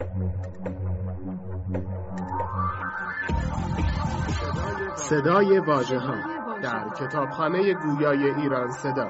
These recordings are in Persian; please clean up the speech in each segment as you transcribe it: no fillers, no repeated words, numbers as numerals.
صدای واژه‌ها در کتابخانه گویای ایران صدا،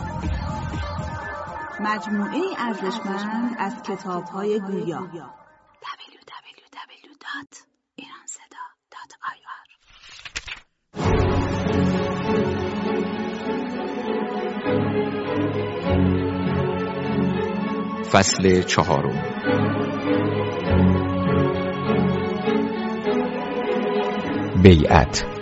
مجموعه ارزشمند از کتاب‌های گویا. www.iranseda.ir فصل 4. بیعت.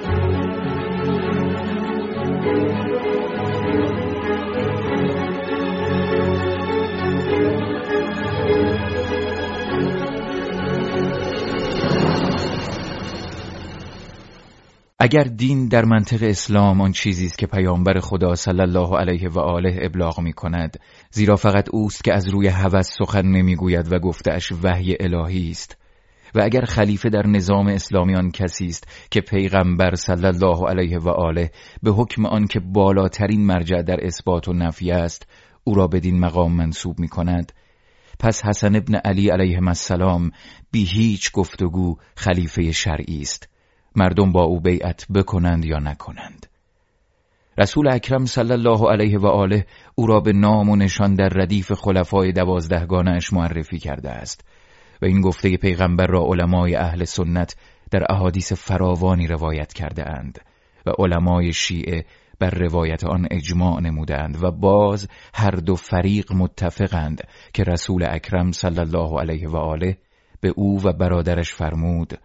اگر دین در منطق اسلام آن چیزی است که پیامبر خدا صلی الله علیه و آله ابلاغ می کند، زیرا فقط اوست که از روی هوس سخن نمی گوید و گفته‌اش وحی الهی است، و اگر خلیفه در نظام اسلامی آن کسی است که پیغمبر صلی الله علیه و آله به حکم آن که بالاترین مرجع در اثبات و نفی است او را بدین مقام منصوب می کند، پس حسن ابن علی علیه السلام بی هیچ گفتگو خلیفه شرعی است. مردم با او بیعت بکنند یا نکنند. رسول اکرم صلی الله علیه و آله او را به نام و نشان در ردیف خلفای 12 معرفی کرده است و این گفته پیغمبر را علمای اهل سنت در احادیث فراوانی روایت کرده اند و علمای شیعه بر روایت آن اجماع نمودند و باز هر دو فریق متفقند که رسول اکرم صلی الله علیه و آله به او و برادرش فرمود: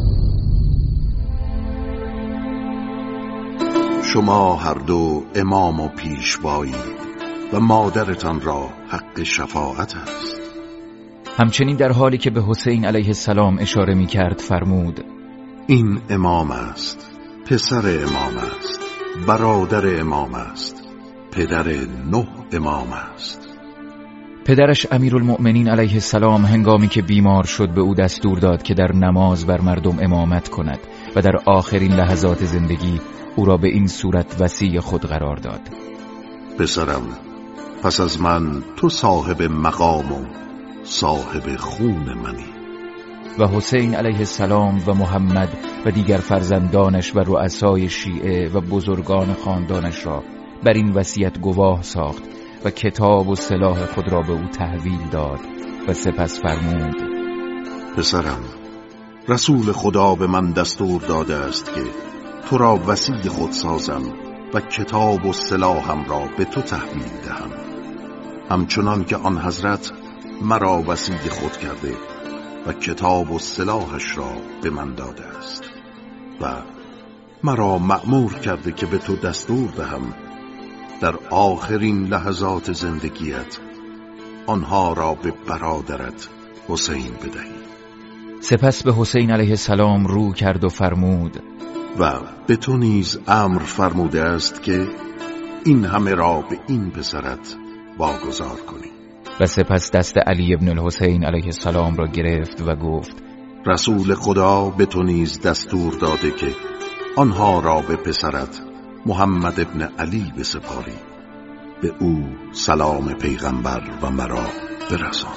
شما هر دو امام و پیشوایی و مادرتان را حق شفاعت است. همچنین در حالی که به حسین علیه السلام اشاره می کرد فرمود: این امام است، پسر امام است، برادر امام است، پدر 9 امام است. پدرش امیرالمؤمنین علیه السلام هنگامی که بیمار شد به او دستور داد که در نماز بر مردم امامت کند و در آخرین لحظات زندگی او را به این صورت وصی خود قرار داد: پسرم، پس از من تو صاحب مقام و صاحب خون منی. و حسین علیه السلام و محمد و دیگر فرزندانش و رؤسای شیعه و بزرگان خاندانش را بر این وصیت گواه ساخت و کتاب و سلاح خود را به او تحویل داد و سپس فرمود: پسرم، رسول خدا به من دستور داده است که تو را وصی خود سازم و کتاب و سلاحم را به تو تحویل دهم، همچنان که آن حضرت مرا وصی خود کرده و کتاب و سلاحش را به من داده است و مرا مأمور کرده که به تو دستور دهم در آخرین لحظات زندگیت آنها را به برادرت حسین بدهی. سپس به حسین علیه السلام رو کرد و فرمود: و به تو نیز امر فرموده است که این همه را به این پسرت واگذار کنی. و سپس دست علی ابن الحسین علیه السلام را گرفت و گفت: رسول خدا به تو نیز دستور داده که آنها را به پسرت محمد ابن علی بسپاری، به او سلام پیغمبر و مرا برسان.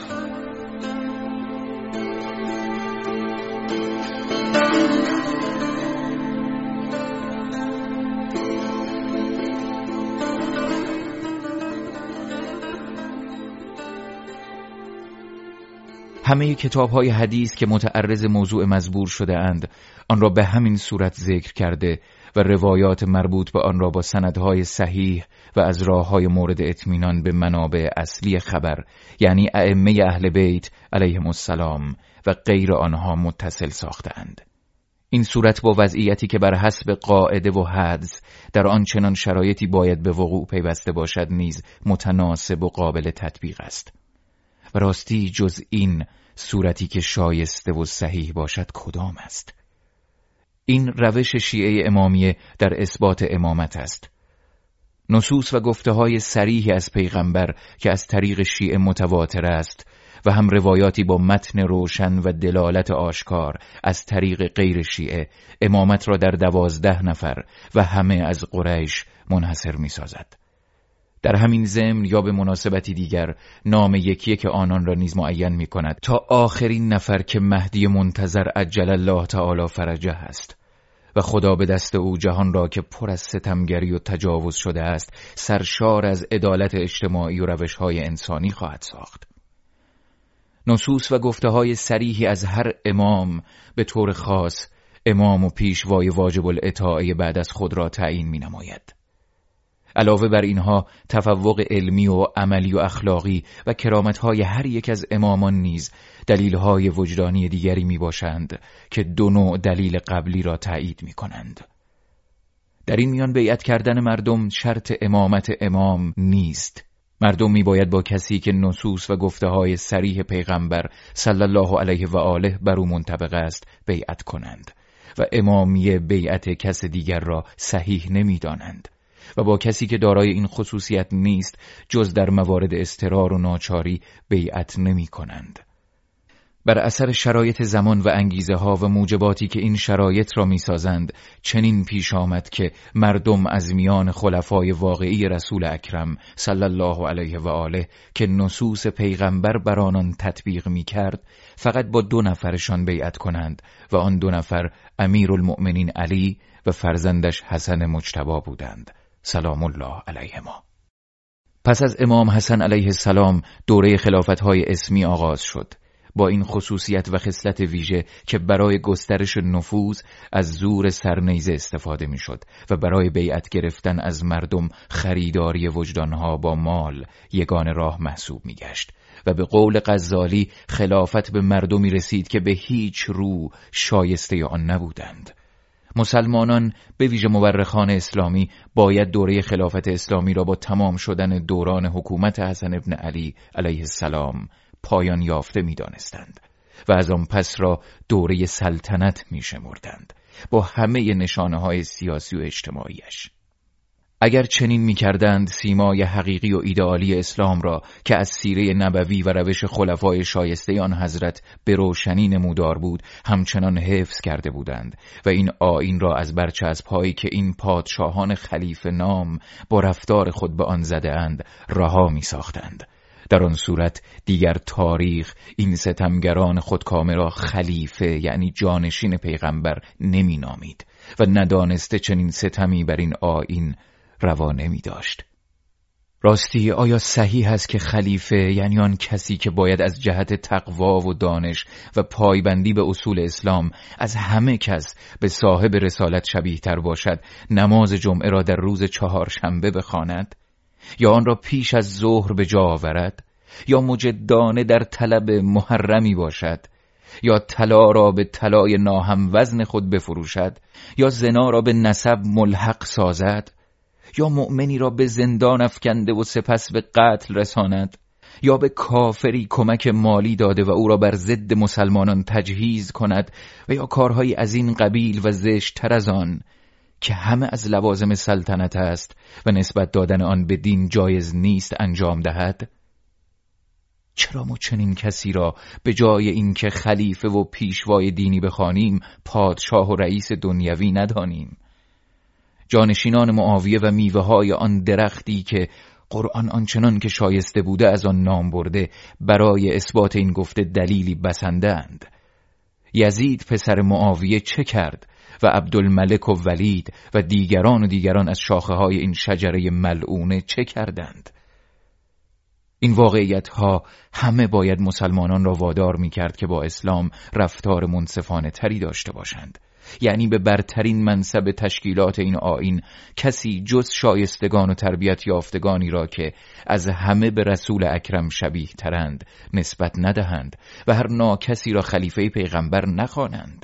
همه کتاب‌های حدیث که متعرض موضوع مزبور شده اند آن را به همین صورت ذکر کرده و روایات مربوط به آن را با سندهای صحیح و از راه‌های مورد اطمینان به منابع اصلی خبر، یعنی ائمه اهل بیت علیهم السلام و غیر آنها متصل ساختند. این صورت با وضعیتی که بر حسب قاعده و حدس در آن چنان شرایطی باید به وقوع پیوسته باشد نیز متناسب و قابل تطبیق است. و راستی جز این صورتی که شایسته و صحیح باشد کدام است؟ این روش شیعه امامیه در اثبات امامت است. نصوص و گفته‌های صریحی از پیغمبر که از طریق شیعه متواتر است و هم روایاتی با متن روشن و دلالت آشکار از طریق غیر شیعه امامت را در 12 نفر و همه از قریش منحصر می سازد. در همین ضمن یا به مناسبتی دیگر نام یکی که آنان را نیز معین می کند تا آخرین نفر که مهدی منتظر عجل الله تعالی فرجه است و خدا به دست او جهان را که پر از ستمگری و تجاوز شده است سرشار از عدالت اجتماعی و روش‌های انسانی خواهد ساخت. نصوص و گفته‌های صریحی از هر امام به طور خاص امام و پیشوای واجب الاطاعه بعد از خود را تعیین می‌نماید. علاوه بر اینها تفوق علمی و عملی و اخلاقی و کرامت‌های هر یک از امامان نیز دلیل‌های وجدانی دیگری میباشند که دو نوع دلیل قبلی را تایید می‌کنند. در این میان بیعت کردن مردم شرط امامت امام نیست. مردم میباید با کسی که نصوص و گفته‌های صریح پیغمبر صلی الله علیه و آله بر او منطبق است بیعت کنند و امامی بیعت کس دیگر را صحیح نمی‌دانند و با کسی که دارای این خصوصیت نیست جز در موارد اضطرار و ناچاری بیعت نمی کنند. بر اثر شرایط زمان و انگیزه ها و موجباتی که این شرایط را می سازند چنین پیش آمد که مردم از میان خلفای واقعی رسول اکرم صلی الله علیه و آله که نصوص پیغمبر بر آنان تطبیق می کرد فقط با 2 نفرشان بیعت کنند و آن 2 نفر امیرالمؤمنین علی و فرزندش حسن مجتبی بودند سلام الله علیهما. پس از امام حسن علیه السلام دوره خلافت‌های اسمی آغاز شد با این خصوصیت و خصلت ویژه که برای گسترش نفوذ از زور سرنیزه استفاده می‌شد و برای بیعت گرفتن از مردم خریداری وجدانها با مال یگان راه محسوب می‌گشت و به قول غزالی خلافت به مردمی رسید که به هیچ رو شایسته آن نبودند. مسلمانان به ویژه مورخان اسلامی باید دوره خلافت اسلامی را با تمام شدن دوران حکومت حسن ابن علی علیه السلام پایان یافته می دانستند و از آن پس را دوره سلطنت می شمردند با همه نشانه‌های سیاسی و اجتماعیش. اگر چنین می‌کردند سیمای حقیقی و ایدئالی اسلام را که از سیره نبوی و روش خلفای شایسته آن حضرت به روشنی نمودار بود همچنان حفظ کرده بودند و این آیین را از برچسب‌هایی که این پادشاهان خلیفه نام با رفتار خود به آن زده‌اند رها می‌ساختند. در آن صورت دیگر تاریخ این ستمگران خودکامه را خلیفه یعنی جانشین پیغمبر نمی‌نامید و ندانسته چنین ستمی بر این آیین روا نمی داشت. راستی آیا صحیح است که خلیفه یعنی آن کسی که باید از جهت تقوا و دانش و پایبندی به اصول اسلام از همه کس به صاحب رسالت شبیه تر باشد نماز جمعه را در روز 4 شنبه بخواند یا آن را پیش از ظهر به جا آورد یا مجدانه در طلب محرمی باشد یا طلا را به طلای ناهم وزن خود بفروشد یا زنا را به نسب ملحق سازد یا مؤمنی را به زندان افکنده و سپس به قتل رساند یا به کافری کمک مالی داده و او را بر ضد مسلمانان تجهیز کند و یا کارهایی از این قبیل و زشت‌تر از آن که همه از لوازم سلطنت است و نسبت دادن آن به دین جایز نیست انجام دهد؟ چرا ما چنین کسی را به جای اینکه خلیفه و پیشوای دینی بخوانیم پادشاه و رئیس دنیوی ندانیم؟ جانشینان معاویه و میوه‌های آن درختی که قرآن آنچنان که شایسته بوده از آن نام برده برای اثبات این گفته دلیلی بسندند. یزید پسر معاویه چه کرد و عبدالملک و ولید و دیگران از شاخه‌های این شجره ملعونه چه کردند؟ این واقعیت‌ها همه باید مسلمانان را وادار می‌کرد که با اسلام رفتار منصفانه تری داشته باشند، یعنی به برترین منصب تشکیلات این آیین کسی جز شایستگان و تربیت یافتگانی را که از همه به رسول اکرم شبیه ترند نسبت ندهند و هر ناکسی را خلیفه پیغمبر نخوانند.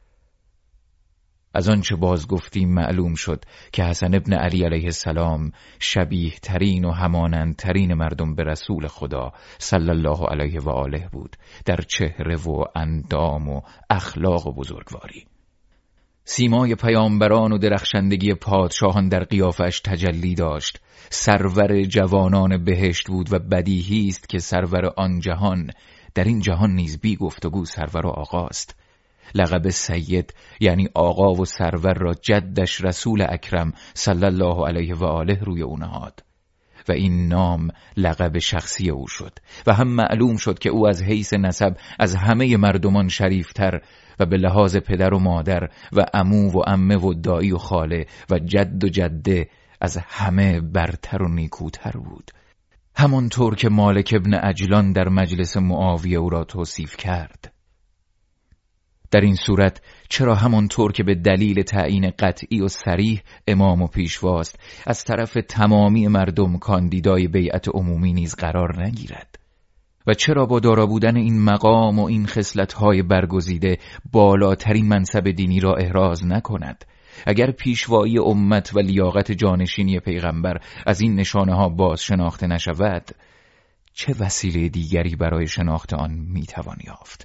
از آنچه باز گفتیم معلوم شد که حسن ابن علی علیه السلام شبیه ترین و همانند ترین مردم به رسول خدا صلی الله علیه و آله بود در چهره و اندام و اخلاق و بزرگواری. سیمای پیامبران و درخشندگی پادشاهان در قیافش تجلی داشت. سرور جوانان بهشت بود و بدیهی است که سرور آن جهان در این جهان نیز بی گفتگو سرور و آقاست. لقب سید یعنی آقا و سرور را جدش رسول اکرم صلی الله علیه و آله روی او نهاد و این نام لقب شخصی او شد و هم معلوم شد که او از حیث نسب از همه مردمان شریفتر و به لحاظ پدر و مادر و عمو و عمه و دایی و خاله و جد و جده از همه برتر و نیکوتر بود، همانطور که مالک ابن عجلان در مجلس معاویه او را توصیف کرد. در این صورت چرا همانطور که به دلیل تعیین قطعی و صریح امام و پیشواست از طرف تمامی مردم کاندیدای بیعت عمومی نیز قرار نگیرد؟ و چرا با دارا بودن این مقام و این خصلت‌های برگزیده بالاترین منصب دینی را احراز نکند؟ اگر پیشوایی امت و لیاقت جانشینی پیغمبر از این نشانه‌ها باز شناخته نشود، چه وسیله دیگری برای شناخت آن میتوان یافت؟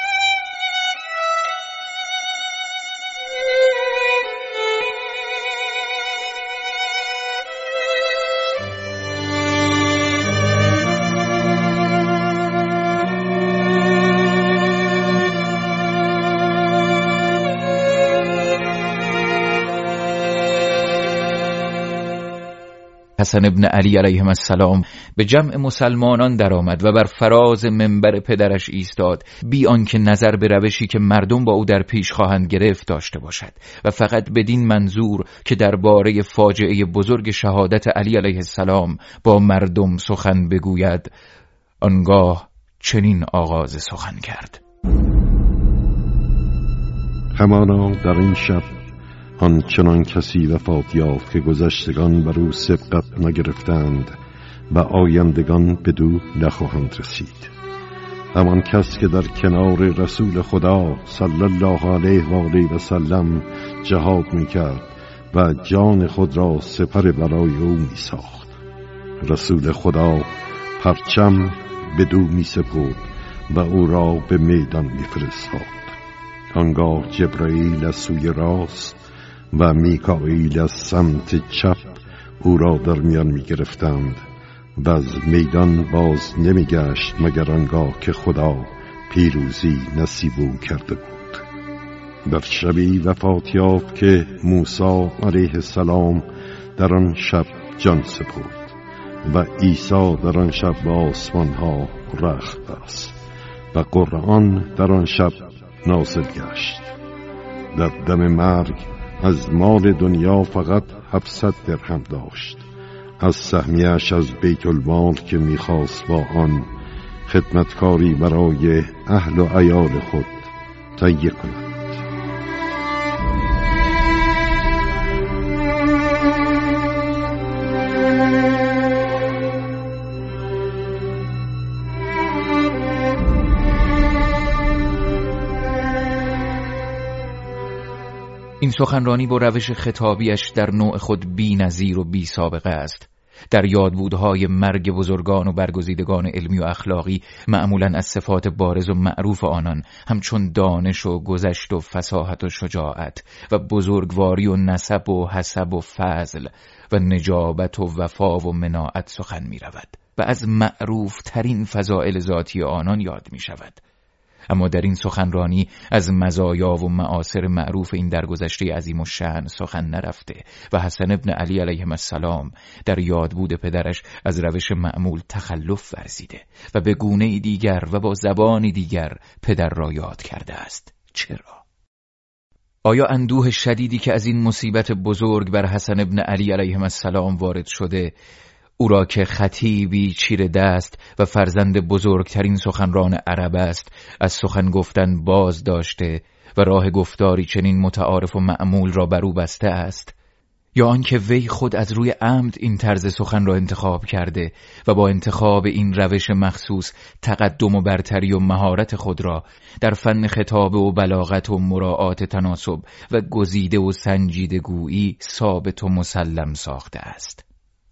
حسن ابن علی علیه السلام به جمع مسلمانان درآمد و بر فراز منبر پدرش ایستاد، بی آنکه نظر به روشی که مردم با او در پیش خواهند گرفت داشته باشد و فقط بدین منظور که درباره فاجعه بزرگ شهادت علی علیه السلام با مردم سخن بگوید. آنگاه چنین آغاز سخن کرد: همانا در این شب آنچنان کسی وفات یافت که گذشتگان بر او سبقت نگرفتند و آیندگان بدو نخواهند رسید. همان کس که در کنار رسول خدا صلی الله علیه و آله و سلم جهاد میکرد و جان خود را سپر برای او میساخت. رسول خدا پرچم بدو میسپرد و او را به میدان میفرستاد. آنگاه جبرائیل از سوی راست و میکائیل از سمت چپ او را در میان میگرفتند و از میدان باز نمیگشت مگر آنگاه که خدا پیروزی نصیب او کرده بود. در شبی وفات یافت که موسی علیه السلام در آن شب جان سپرد و عیسی در آن شب به آسمان ها رخت بست و قرآن در آن شب نازل گشت. در دم مرگ از مال دنیا فقط 700 درهم داشت، از سهمیش از بیت المال که میخواست با آن خدمتکاری برای اهل و عیال خود تهیه کند. این سخنرانی با روش خطابیش در نوع خود بی نظیر و بی سابقه است. در یادبودهای مرگ بزرگان و برگزیدگان علمی و اخلاقی معمولاً از صفات بارز و معروف آنان همچون دانش و گذشت و فصاحت و شجاعت و بزرگواری و نسب و حسب و فضل و نجابت و وفا و مناعت سخن می رود و از معروف ترین فضائل ذاتی آنان یاد می شود. اما در این سخنرانی از مزایا و معاصر معروف این درگذشته عظیم الشأن سخن نرفته و حسن ابن علی علیه السلام در یادبود پدرش از روش معمول تخلف ورزیده و به گونه دیگر و با زبانی دیگر پدر را یاد کرده است. چرا؟ آیا اندوه شدیدی که از این مصیبت بزرگ بر حسن ابن علی علیه السلام وارد شده، او را که خطیبی چیره دست و فرزند بزرگترین سخنران عرب است از سخن گفتن باز داشته و راه گفتاری چنین متعارف و معمول را بر او بسته است؟ یا آنکه وی خود از روی عمد این طرز سخن را انتخاب کرده و با انتخاب این روش مخصوص تقدم و برتری و مهارت خود را در فن خطابه و بلاغت و مراعات تناسب و گزیده و سنجیده گویی ثابت و مسلم ساخته است؟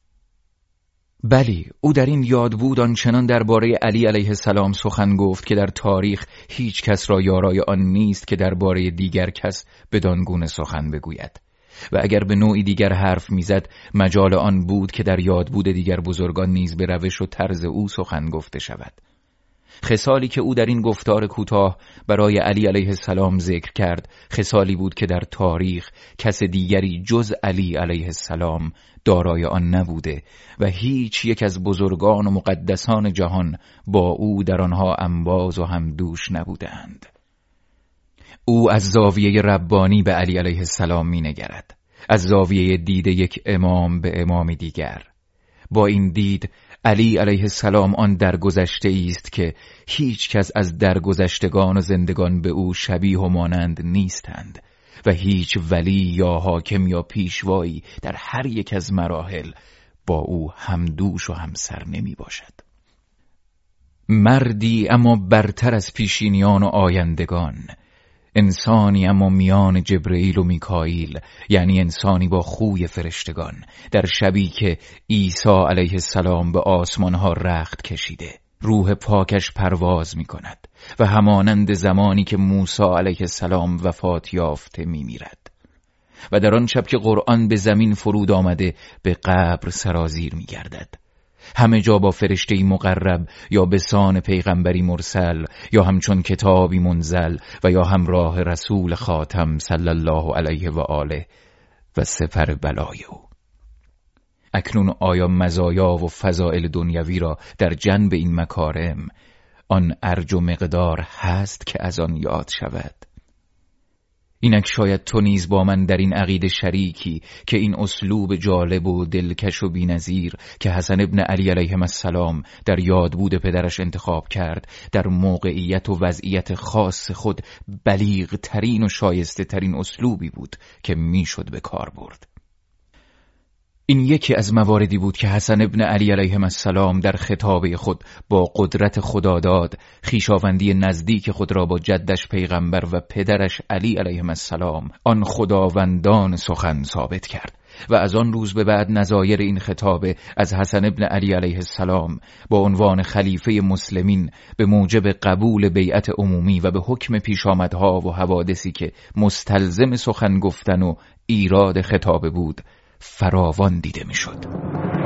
بلی، او در این یادبود آنچنان درباره علی علیه السلام سخن گفت که در تاریخ هیچ کس را یارای آن نیست که درباره دیگر کس بدان گونه سخن بگوید و اگر به نوعی دیگر حرف میزد مجال آن بود که در یادبود دیگر بزرگان نیز به روش و طرز او سخن گفته شود. خصالی که او در این گفتار کوتاه برای علی علیه السلام ذکر کرد خصالی بود که در تاریخ کس دیگری جز علی علیه السلام دارای آن نبوده و هیچ یک از بزرگان و مقدسان جهان با او در آنها انباز و همدوش نبودند. او از زاویه ربانی به علی علیه السلام می نگرد، از زاویه دید یک امام به امام دیگر. با این دید علی علیه السلام آن درگذشته است که هیچ کس از درگذشتگان و زندگان به او شبیه و مانند نیستند و هیچ ولی یا حاکم یا پیشوایی در هر یک از مراحل با او همدوش و همسر نمی باشد. مردی اما برتر از پیشینیان و آیندگان، انسانی اما میان جبرئیل و میکائیل، یعنی انسانی با خوی فرشتگان، در شبی که عیسی علیه السلام به آسمانها رخت کشیده، روح پاکش پرواز می کند و همانند زمانی که موسی علیه السلام وفات یافته می میرد و در آن شب که قرآن به زمین فرود آمده به قبر سرازیر می گردد. همه جا با فرشته‌ای مقرب یا به سان پیغمبری مرسل یا همچون کتابی منزل و یا همراه رسول خاتم صلی الله علیه و آله و سپر بلای او. اکنون آیا مزایا و فضائل دنیوی را در جنب این مکارم آن ارج و مقدار هست که از آن یاد شود؟ اینک شاید تو نیز با من در این عقیده شریکی که این اسلوب جالب و دلکش و بی‌نظیر که حسن ابن علی علیه السلام در یادبود پدرش انتخاب کرد در موقعیت و وضعیت خاص خود بلیغ ترین و شایسته ترین اسلوبی بود که میشد به کار برد. این یکی از مواردی بود که حسن ابن علی علیه السلام در خطابه خود با قدرت خداداد خویشاوندی نزدیک خود را با جدش پیغمبر و پدرش علی علیه السلام آن خداوندان سخن ثابت کرد و از آن روز به بعد نظایر این خطابه از حسن ابن علی علیه السلام با عنوان خلیفه مسلمین به موجب قبول بیعت عمومی و به حکم پیشامدها و حوادثی که مستلزم سخن گفتن و ایراد خطابه بود فراوان دیده می شد.